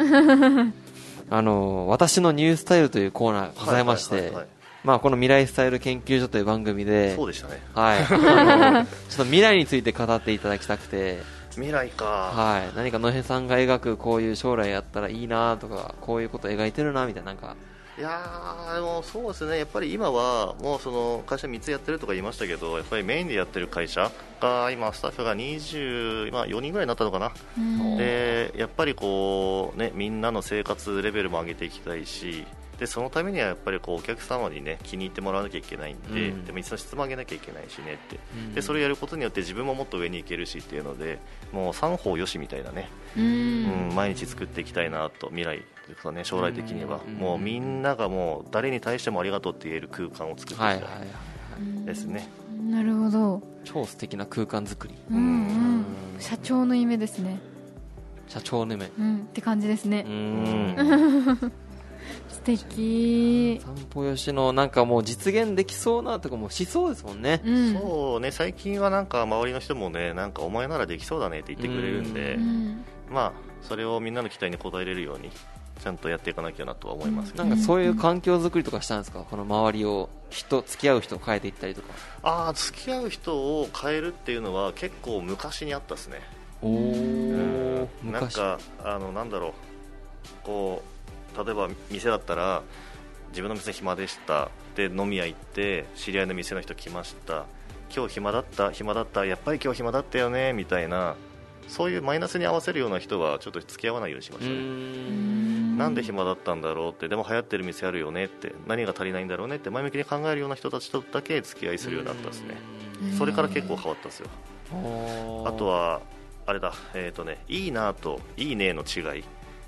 私のニュースタイルというコーナーがございまして、この未来スタイル研究所という番組で、 そうでしたね。 ちょっと未来について語っていただきたくて。 未来か。 何か野辺さんが描くこういう将来やったらいいなとか、こういうこと描いてるなみたいな、なんか。 いやでもそうですね、やっぱり今はもうその会社3つやってるとか言いましたけど、やっぱりメインでやってる会社が今スタッフが24人ぐらいになったのかな。でやっぱりこうね、みんなの生活レベルも上げていきたいし、でそのためにはやっぱりこうお客様にね気に入ってもらわなきゃいけないんで、でも一度質も上げなきゃいけないしねって、でそれをやることによって自分ももっと上に行けるしっていうので、もう三方よしみたいなね、毎日作っていきたいなと、未来というかね、将来的にはもうみんながもう誰に対してもありがとうって言える空間を作っていきたいですね。 なるほど。 超素敵な空間作り。 社長の夢ですね。 社長の夢、 って感じですね。素敵。 散歩よしのなんかもう実現できそうなとかもしそうですもんね。 そうね、最近はなんか周りの人もね、なんかお前ならできそうだねって言ってくれるんで、それをみんなの期待に応えれるようにちゃんとやっていかなきゃなとは思います、 なんかそういう環境づくりとかしたんですか？この周りを付き合う人を変えていったりとか。 付き合う人を変えるっていうのは結構昔にあったですね。なんかなんだろう、こう例えば店だったら自分の店暇でした、で飲み屋行って知り合いの店の人来ました、今日暇だったやっぱり今日暇だったよねみたいな、そういうマイナスに合わせるような人はちょっと付き合わないようにしましたね。なんで暇だったんだろうって、でも流行ってる店あるよねって、何が足りないんだろうねって前向きに考えるような人たちとだけ付き合いするようになったですね。それから結構変わったですよ。あとはあれだ、いいなといいねの違い。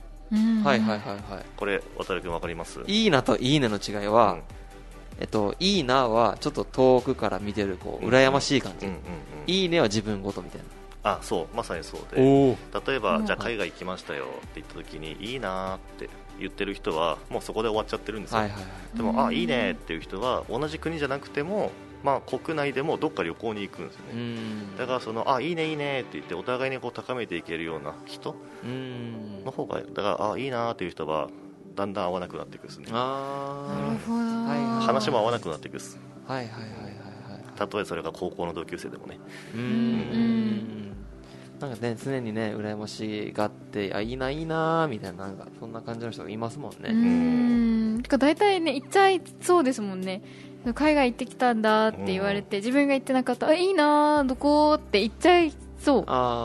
これ渡君分かります？ いいなといいねの違いは、いいなはちょっと遠くから見てるこう羨ましい感じ、いいねは自分ごとみたいな。 そうまさにそうで、例えばじゃあ海外行きましたよって言った時にいいなって言ってる人はもうそこで終わっちゃってるんですよ。でもいいねっていう人は同じ国じゃなくても国内でもどっか旅行に行くんですよね。だからそのいいねいいねって言ってお互いにこう高めていけるような人の方が、だからいいなっていう人はだんだん合わなくなっていくですね。話も合わなくなっていくです。たとえそれが高校の同級生でもね。 なんかね、常にね羨ましがっていいないいなみたいな、なんかそんな感じの人がいますもんね。 だいたいね言っちゃいそうですもんね。海外行ってきたんだって言われて、自分が行ってなかったいいなどこって言っちゃいそう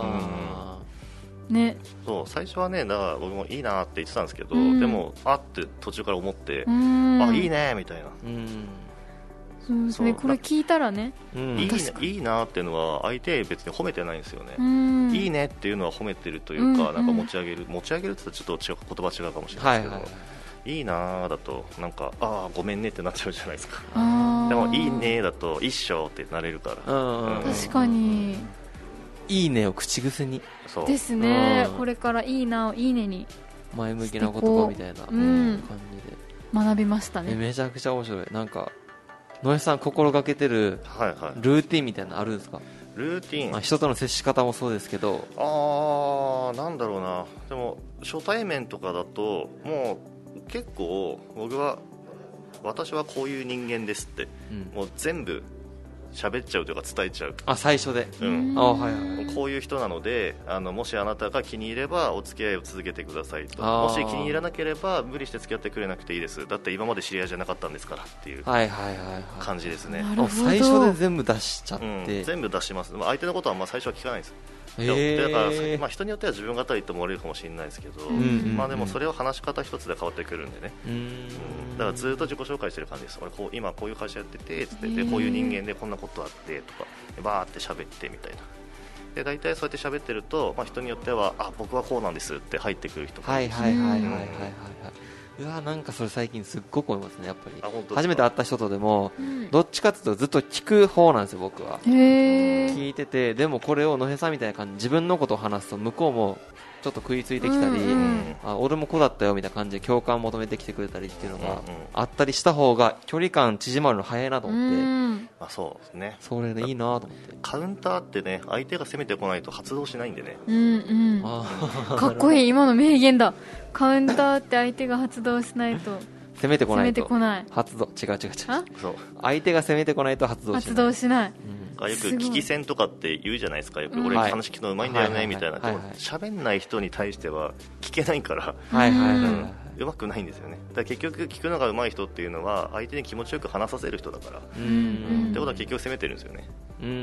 ね。 そう最初はね、だから僕もいいなって言ってたんですけど、でもって途中から思って、いいねみたいな。 そうですね、これ聞いたらね、 いいなっていうのは相手別に褒めてないんですよね。いいねっていうのは褒めてるというか、なんか持ち上げるって言ったらちょっと言葉違うかもしれないですけど、いいなだとなんかごめんねってなっちゃうじゃないですか。でもいいねだと一緒ってなれるから。 確かにいいねを口癖にですね。これからいいなをいいねに前向きな言葉みたいな感じで学びましたね。 めちゃくちゃ面白い。なんか野江さん心がけてるルーティンみたいなのあるんですか？ ルーティン、 人との接し方もそうですけど。 なんだろうな、でも初対面とかだともう結構私はこういう人間ですって、もう全部喋っちゃうというか伝えちゃう。 最初で、 こういう人なのでもしあなたが気に入ればお付き合いを続けてくださいと、もし気に入らなければ無理して付き合ってくれなくていいです、だって今まで知り合いじゃなかったんですからっていう感じですね。 最初で全部出しちゃって、 全部出します。相手のことは最初は聞かないです。だから人によっては自分語りと思われるかもしれないですけど、でもそれは話し方一つで変わってくるんでね、だからずっと自己紹介してる感じです。俺今こういう会社やっててつって、でこういう人間でこんなことあってとかバーって喋ってみたいな。で大体そうやって喋ってると、人によっては僕はこうなんですって入ってくる人もいるし、 うわなんかそれ最近すっごく思いますね。やっぱり初めて会った人とでも、どっちかっていうとずっと聞く方なんですよ僕は。聞いてて、でもこれを野平さんみたいな感じ自分のことを話すと向こうもちょっと食いついてきたり、俺もこうだったよみたいな感じで共感を求めてきてくれたりっていうのがあったりした方が距離感縮まるの早いなと思って、 そうですね、 それでいいなと思って。 カウンターってね、相手が攻めてこないと発動しないんでね。 かっこいい、今の名言だ。カウンターって相手が発動しないと攻めてこないと発動、違うそう相手が攻めてこないと発動しない。 よく聞き戦とかって言うじゃないですか。よく俺話聞くのうまいんだよねみたいな。喋んない人に対しては聞けないからうまくないんですよね。だから結局聞くのがうまい人っていうのは相手に気持ちよく話させる人だからってことは結局攻めてるんですよね。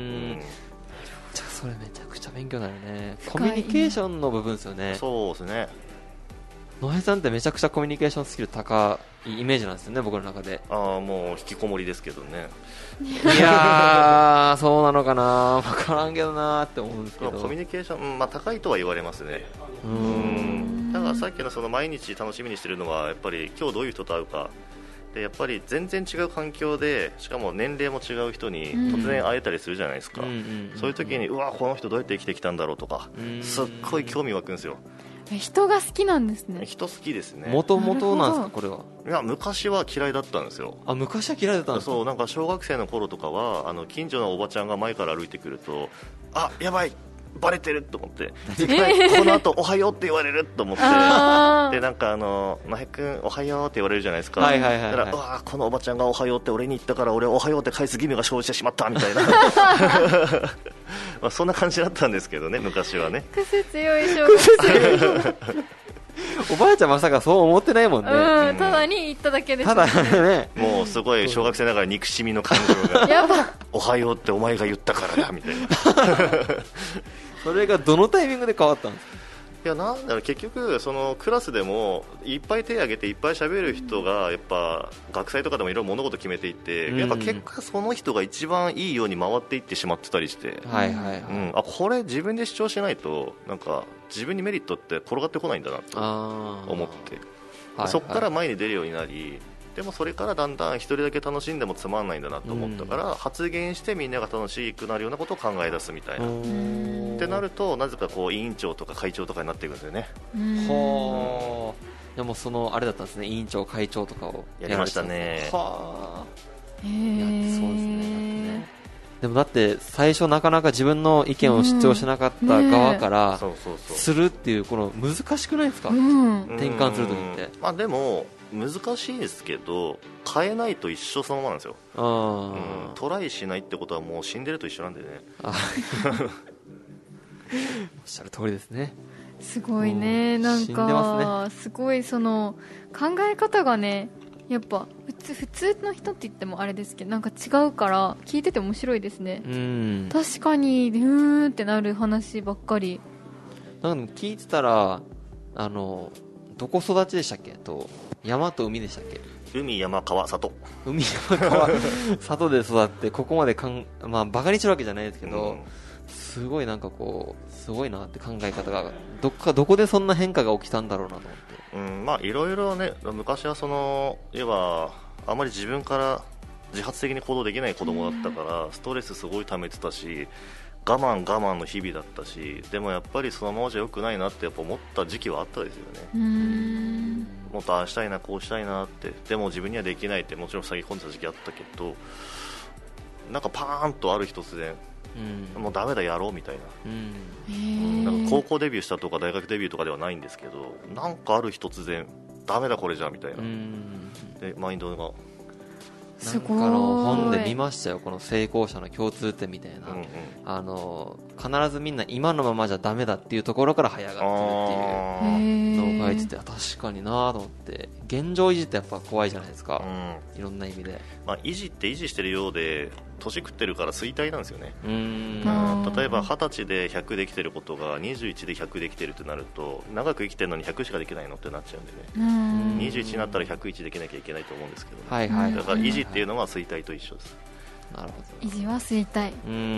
それめちゃくちゃ勉強になるね。コミュニケーションの部分ですよね。 そうですね。 野平さんってめちゃくちゃコミュニケーションスキル高いイメージなんですよね、僕の中で。 もう引きこもりですけどね。 いやーそうなのかな、分からんけどなーって思うんですけど、 コミュニケーション、高いとは言われますね。だからさっきのその毎日楽しみにしてるのはやっぱり今日どういう人と会うかで、やっぱり全然違う環境でしかも年齢も違う人に突然会えたりするじゃないですか。そういう時にうわこの人どうやって生きてきたんだろうとかすっごい興味湧くんですよ。 人が好きなんですね。 人好きですね。 もともとなんですかこれは。 いや昔は嫌いだったんですよ。 昔は嫌いだったんですか。 そう、なんか小学生の頃とかは近所のおばちゃんが前から歩いてくるとやばいバレてると思ってこの後おはようって言われると思ってでなんか野平君おはようって言われるじゃないですか。だからこのおばちゃんがおはようって俺に言ったから俺おはようって返す義務が生じてしまったみたいなそんな感じだったんですけどね昔はね。 癖強い小学生おばあちゃんまさかそう思ってないもんね。 ただに言っただけですただね。 もうすごい小学生ながら憎しみの感情がやばおはようってお前が言ったからだみたいなそれがどのタイミングで変わったんですか。 いやなんだろう、結局そのクラスでもいっぱい手を挙げていっぱい喋る人がやっぱ学祭とかでもいろいろ物事決めていって、やっぱ結果その人が一番いいように回っていってしまってたりして、これ自分で主張しないとなんか自分にメリットって転がってこないんだなと思って、そこから前に出るようになり、でもそれからだんだん一人だけ楽しんでもつまんないんだなと思ったから、発言してみんなが楽しくなるようなことを考え出すみたいなってなると、なぜかこう委員長とか会長とかになっていくんですよね。 でもそのあれだったんですね、委員長会長とかをやりましたね。 そうですね。でもだって最初なかなか自分の意見を主張しなかった側からするっていうこの難しくないですか、転換するときって。 でも難しいですけど変えないと一生そのままなんですよ。トライしないってことはもう死んでると一緒なんでね。おっしゃる通りですね。 すごいね。なんかすごいその考え方がね、やっぱ普通の人って言ってもあれですけどなんか違うから聞いてて面白いですね。確かにってなる話ばっかり。 なんか聞いてたらどこ育ちでしたっけと、山と海でしたっけ。 海山川里、 海山川里で育ってここまでバカにしてるわけじゃないですけど、すごいなんかこうすごいなって考え方がどこでそんな変化が起きたんだろうなと思って。 いろいろね、昔はその要はあまり自分から自発的に行動できない子供だったからストレスすごい溜めてたし我慢の日々だったし、でもやっぱりそのままじゃ良くないなってやっぱ思った時期はあったですよね。もっとああしたいなこうしたいなって、でも自分にはできないってもちろん塞ぎ込んでた時期あったけど、なんかパーンとある日突然、もうダメだやろうみたいな、なんか高校デビューしたとか大学デビューとかではないんですけど、なんかある日突然ダメだこれじゃみたいな、でマインドがすごい。 なんか本で見ましたよ、この成功者の共通点みたいな、必ずみんな今のままじゃダメだっていうところから這い上がってるっていうのを書いてて、確かになと思って。現状維持ってやっぱ怖いじゃないですか、いろんな意味で。 維持って維持してるようで年食ってるから衰退なんですよね。例えば20歳で100できてることが21で100できてるってなると、長く生きてるのに100しかできないのってなっちゃうんでね、21になったら101できなきゃいけないと思うんですけど、だから維持っていうのは衰退と一緒です。 なるほど。維持は衰退。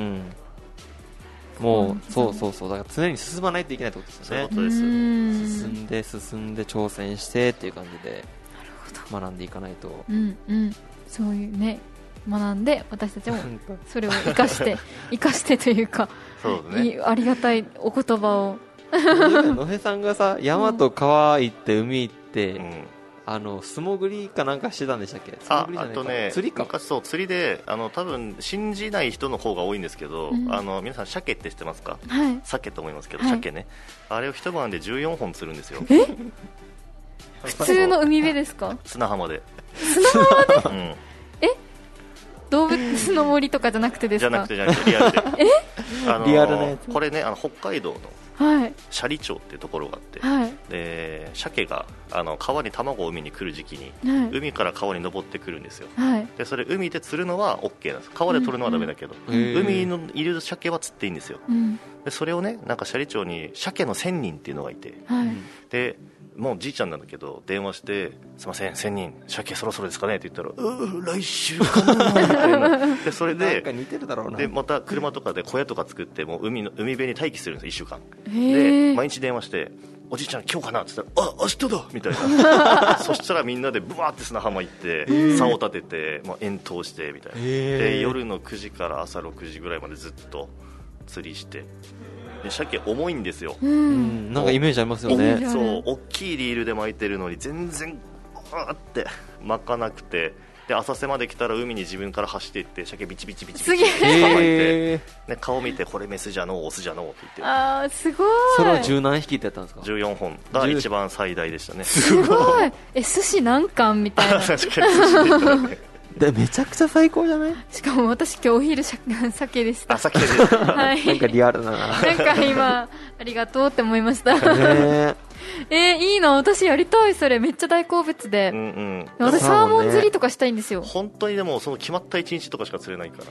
もうそうだから常に進まないといけないってことですよね。 そういうことです。進んで挑戦してっていう感じで学んでいかないと。 そういうね、学んで私たちもそれを生かしてというか、 そうね、 ありがたいお言葉を。 野辺さんがさ、山と川行って海行って、素潜りかなんかしてたんでしたっけ？ あとね、 釣りか。 昔そう釣りで多分信じない人の方が多いんですけど、皆さん鮭って知ってますか？鮭と思いますけど、鮭ね、あれを一晩で14本釣るんですよ。 普通の海辺ですか？ 砂浜で。 砂浜で？動物の森とかじゃなくてですか？ じゃなくてリアルで。 リアルなやつ。 これね、北海道の斜里町っていうところがあって、で鮭が川に卵を海に来る時期に、海から川に登ってくるんですよ。でそれ海で釣るのは OK なんです。川で取るのはダメだけど、海のいる鮭は釣っていいんですよ。でそれをね、なんか斜里町に鮭の仙人っていうのがいて、でもうじいちゃんなんだけど電話して、すいません仙人鮭そろそろですかねって言ったら、来週かなみたいな。でそれでなんか似てるだろうな。でまた車とかで小屋とか作って、もう海辺に待機するんですよ、1週間で。毎日電話して、おじいちゃん今日かなって言ったら、明日だみたいな。そしたらみんなでブワーって砂浜行って竿を立てて、遠投してみたいな。で夜の9時から朝6時ぐらいまでずっと釣りして、で鮭重いんですよ。 なんかイメージありますよね。 そう大きいリールで巻いてるのに全然って巻かなくて、で浅瀬まで来たら海に自分から走っていって鮭ビチビチビチビチ捕まえて、ね、顔見てこれメスじゃのうオスじゃのうって言って。 あーすごい。 それは十何匹ってやったんですか ？14本が一番最大でしたね。 すごい。寿司何貫みたいな。 確かに寿司で言ったらね。 でめちゃくちゃ最高じゃない？ しかも私今日お昼鮭でした。 鮭でした。 なんかリアルだな。 なんか今ありがとうって思いました。いいな、私やりたい。それめっちゃ大好物で、私サーモン釣りとかしたいんですよ。 本当にでもその決まった1日とかしか釣れないから。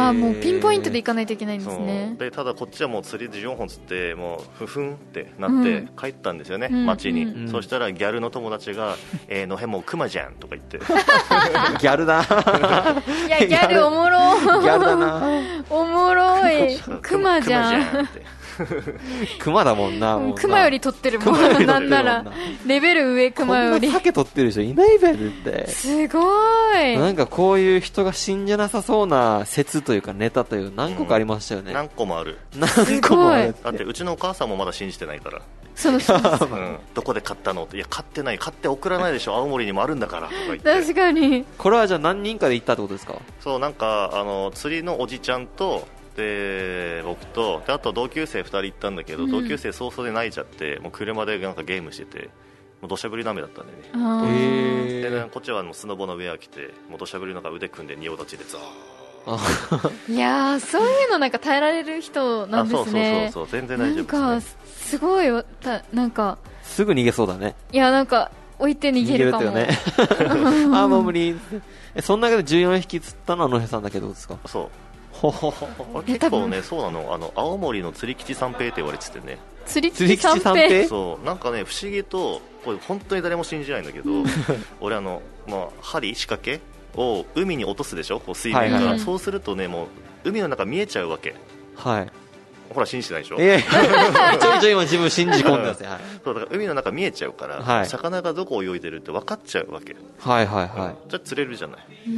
もうピンポイントで行かないといけないんですね。 でただこっちはもう釣りで14本釣ってもうふんってなって帰ったんですよね、町に。そしたらギャルの友達が野辺もうクマじゃんとか言って。 ギャルだ。 いやギャルおもろ。 ギャルだな。 おもろい。クマじゃん。 クマだもんな。 クマより取ってるもん。なんならレベル上。クマよりこんな鮭取ってる人いないべって。 すごい。 なんかこういう人が信じなさそうな説というかネタという何個かありましたよね。 何個もある。 何個もある。 だってうちのお母さんもまだ信じてないから。どこで買ったのって。いや買ってない、買って送らないでしょ、青森にもあるんだからとか言って。 確かに。 これはじゃあ何人かで行ったってことですか？ そう、なんか釣りのおじちゃんとで僕とであと同級生2人行ったんだけど、同級生早々で泣いちゃって、もう車でなんかゲームしてて、もう土砂降りの雨だったんでね。でこっちはもうスノボのウェア着て、もう土砂降りの中腕組んで仁王立ちでザー。 いやー、そういうのなんか耐えられる人なんですね。 そう全然大丈夫ですね。 なんかすごいなんかすぐ逃げそうだね。 いやなんか置いて逃げるかも。逃げるってよね。もう無理。その中で14匹釣ったのは野辺さんだけどですか？ そう。結構ね、そうなの、青森の釣り吉三平って言われててね。 釣り吉三平。 そうなんかね、不思議とこれ本当に誰も信じないんだけど、俺針仕掛けを海に落とすでしょ、こう水面から、そうするとね、もう海の中見えちゃうわけ。はい。ほら信じてないでしょ。ちょいちょい今自分信じ込んでますよ。 そうだから海の中見えちゃうから、魚がどこを泳いでるって分かっちゃうわけ。じゃあ釣れるじゃない。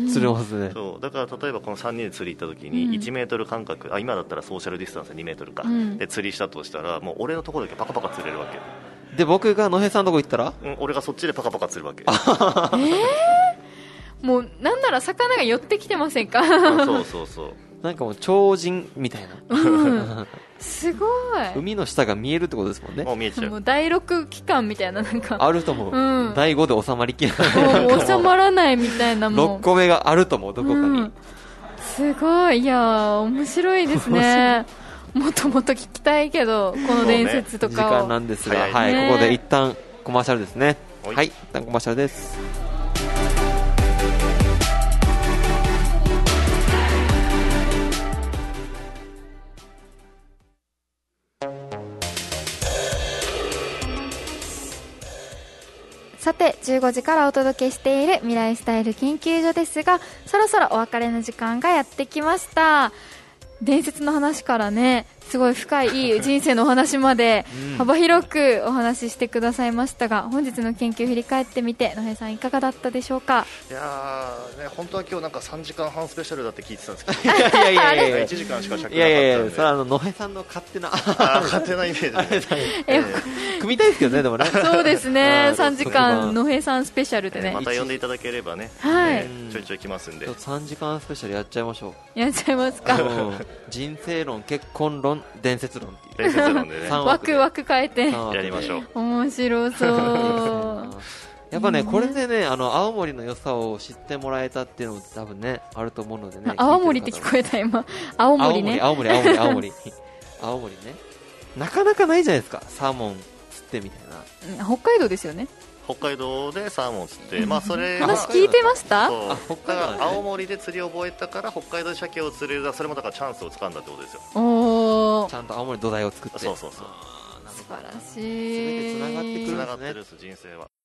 釣れますね。 そうだから例えばこの3人で釣り行った時に1メートル間隔、今だったらソーシャルディスタンス2メートルか、で釣りしたとしたら、もう俺のところだけパカパカ釣れるわけで、僕が野辺さんのとこ行ったら、 俺がそっちでパカパカ釣るわけ。 もうなんなら魚が寄ってきてませんか？ そうなんかもう超人みたいな。 すごい。 海の下が見えるってことですもんね。 もう見えちゃう。 もう第6期間みたいな、なんかあると思う、 うん、 第5で収まりきらないもう収まらないみたいな、もう 6個目があると思う、どこかに、 うん、すごい。いやー、面白いですねもっともっと聞きたいけど、この伝説とかを。 時間なんですが、はい、ここで一旦コマーシャルですね。はい、一旦コマーシャルです。 さて、15時からお届けしている未来スタイル研究所ですが、そろそろお別れの時間がやってきました。伝説の話からね、すごい深い人生のお話まで幅広くお話ししてくださいましたが、本日の研究振り返ってみて、野平さんいかがだったでしょうか？ いやー、ね、本当は今日なんか3時間半スペシャルだって聞いてたんですけどいやいやいや 1時間しか尺なかったんで。 いやいや、それは野平さんの勝手な勝手なイメージで、 組みたいですけどね、でもねそうですね、3時間野平さんスペシャルでね、 また呼んでいただければね、 はい、 ちょいちょい来ますんで、 3時間スペシャルやっちゃいましょう。 やっちゃいますか。 人生論、結婚論、伝説論っていう伝説論でねワクワク変えてやりましょう。 面白そうやっぱね、これでね、青森の良さを知ってもらえたっていうのも多分ね、あると思うのでね。 青森って聞こえた今。青森ね。 青森ね。なかなかないじゃないですか、サーモン釣ってみたいな。 北海道ですよね。 北海道でサーモン釣って、まあそれ話聞いてました？ 北海道、青森で釣りを覚えたから北海道で鮭を釣れる、それもだからチャンスをつかんだってことですよ。 おー、 ちゃんと青森土台を作って。 そうそうそう、 素晴らしい。 全てつながってくるんですね。 つながってるです、人生は。